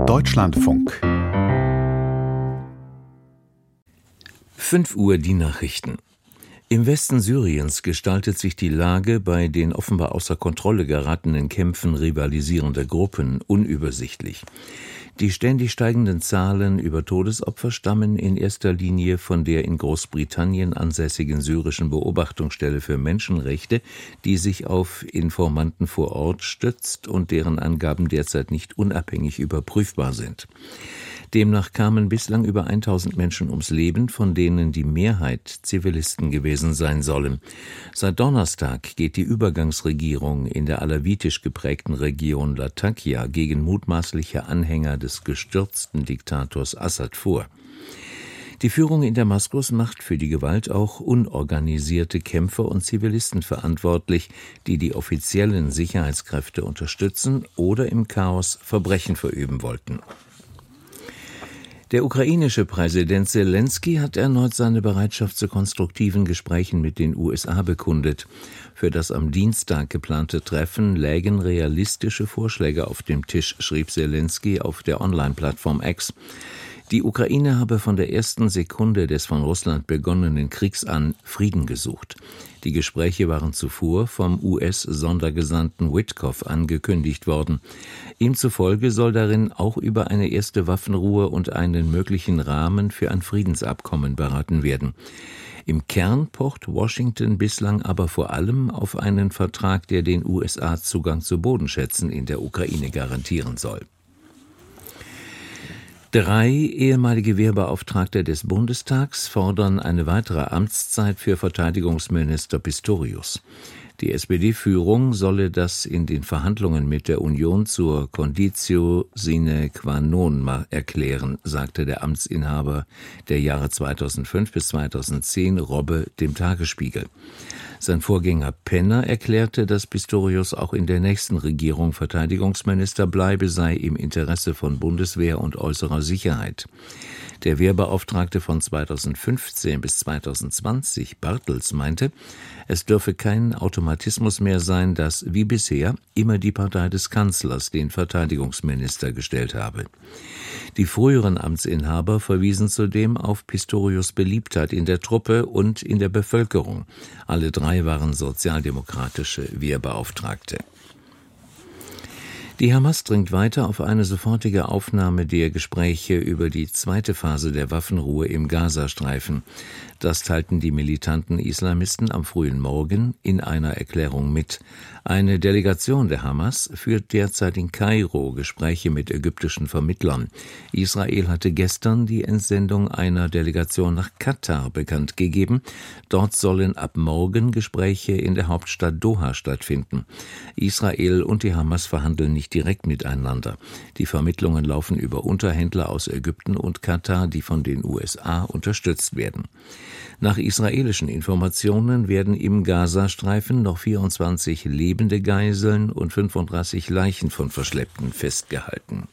Deutschlandfunk. 5 Uhr die Nachrichten. Im Westen Syriens gestaltet sich die Lage bei den offenbar außer Kontrolle geratenen Kämpfen rivalisierender Gruppen unübersichtlich. Die ständig steigenden Zahlen über Todesopfer stammen in erster Linie von der in Großbritannien ansässigen syrischen Beobachtungsstelle für Menschenrechte, die sich auf Informanten vor Ort stützt und deren Angaben derzeit nicht unabhängig überprüfbar sind. Demnach kamen bislang über 1000 Menschen ums Leben, von denen die Mehrheit Zivilisten gewesen sein sollen. Seit Donnerstag geht die Übergangsregierung in der alawitisch geprägten Region Latakia gegen mutmaßliche Anhänger des gestürzten Diktators Assad vor. Die Führung in Damaskus macht für die Gewalt auch unorganisierte Kämpfer und Zivilisten verantwortlich, die die offiziellen Sicherheitskräfte unterstützen oder im Chaos Verbrechen verüben wollten. Der ukrainische Präsident Selenskyj hat erneut seine Bereitschaft zu konstruktiven Gesprächen mit den USA bekundet. Für das am Dienstag geplante Treffen lägen realistische Vorschläge auf dem Tisch, schrieb Selenskyj auf der Online-Plattform X. Die Ukraine habe von der ersten Sekunde des von Russland begonnenen Kriegs an Frieden gesucht. Die Gespräche waren zuvor vom US-Sondergesandten Witkoff angekündigt worden. Ihm zufolge soll darin auch über eine erste Waffenruhe und einen möglichen Rahmen für ein Friedensabkommen beraten werden. Im Kern pocht Washington bislang aber vor allem auf einen Vertrag, der den USA Zugang zu Bodenschätzen in der Ukraine garantieren soll. 3 ehemalige Wehrbeauftragte des Bundestags fordern eine weitere Amtszeit für Verteidigungsminister Pistorius. Die SPD-Führung solle das in den Verhandlungen mit der Union zur Conditio sine qua non erklären, sagte der Amtsinhaber der Jahre 2005 bis 2010, Robbe, dem Tagesspiegel. Sein Vorgänger Penner erklärte, dass Pistorius auch in der nächsten Regierung Verteidigungsminister bleibe, sei im Interesse von Bundeswehr und äußerer Sicherheit. Der Wehrbeauftragte von 2015 bis 2020, Bartels, meinte, es dürfe kein Automatismus mehr sein, dass, wie bisher, immer die Partei des Kanzlers den Verteidigungsminister gestellt habe. Die früheren Amtsinhaber verwiesen zudem auf Pistorius' Beliebtheit in der Truppe und in der Bevölkerung. Alle 3 waren sozialdemokratische Wehrbeauftragte. Die Hamas dringt weiter auf eine sofortige Aufnahme der Gespräche über die zweite Phase der Waffenruhe im Gazastreifen. Das teilten die militanten Islamisten am frühen Morgen in einer Erklärung mit. Eine Delegation der Hamas führt derzeit in Kairo Gespräche mit ägyptischen Vermittlern. Israel hatte gestern die Entsendung einer Delegation nach Katar bekannt gegeben. Dort sollen ab morgen Gespräche in der Hauptstadt Doha stattfinden. Israel und die Hamas verhandeln nicht direkt miteinander. Die Vermittlungen laufen über Unterhändler aus Ägypten und Katar, die von den USA unterstützt werden. Nach israelischen Informationen werden im Gazastreifen noch 24 lebende Geiseln und 35 Leichen von Verschleppten festgehalten.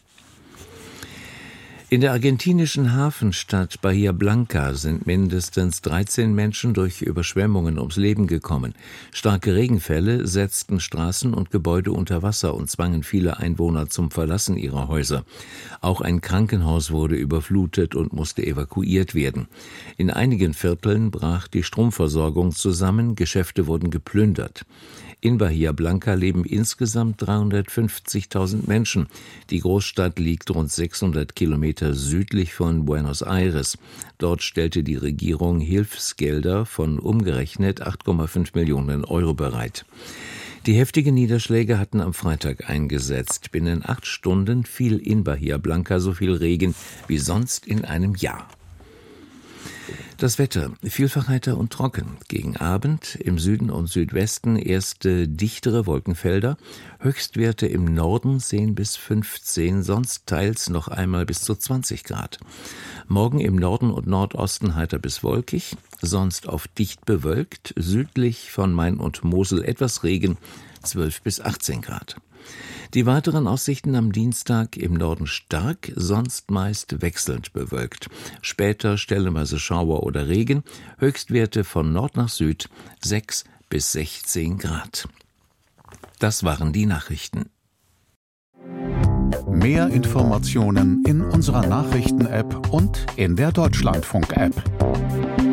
In der argentinischen Hafenstadt Bahía Blanca sind mindestens 13 Menschen durch Überschwemmungen ums Leben gekommen. Starke Regenfälle setzten Straßen und Gebäude unter Wasser und zwangen viele Einwohner zum Verlassen ihrer Häuser. Auch ein Krankenhaus wurde überflutet und musste evakuiert werden. In einigen Vierteln brach die Stromversorgung zusammen, Geschäfte wurden geplündert. In Bahía Blanca leben insgesamt 350.000 Menschen. Die Großstadt liegt rund 600 Kilometer südlich von Buenos Aires. Dort stellte die Regierung Hilfsgelder von umgerechnet 8,5 Millionen Euro bereit. Die heftigen Niederschläge hatten am Freitag eingesetzt. Binnen 8 Stunden fiel in Bahía Blanca so viel Regen wie sonst in einem Jahr. Das Wetter, vielfach heiter und trocken. Gegen Abend im Süden und Südwesten erste dichtere Wolkenfelder. Höchstwerte im Norden 10 bis 15, sonst teils noch einmal bis zu 20 Grad. Morgen im Norden und Nordosten heiter bis wolkig, sonst oft dicht bewölkt. Südlich von Main und Mosel etwas Regen, 12 bis 18 Grad. Die weiteren Aussichten am Dienstag: im Norden stark, sonst meist wechselnd bewölkt. Später stellenweise Schauer oder Regen, Höchstwerte von Nord nach Süd 6 bis 16 Grad. Das waren die Nachrichten. Mehr Informationen in unserer Nachrichten-App und in der Deutschlandfunk-App.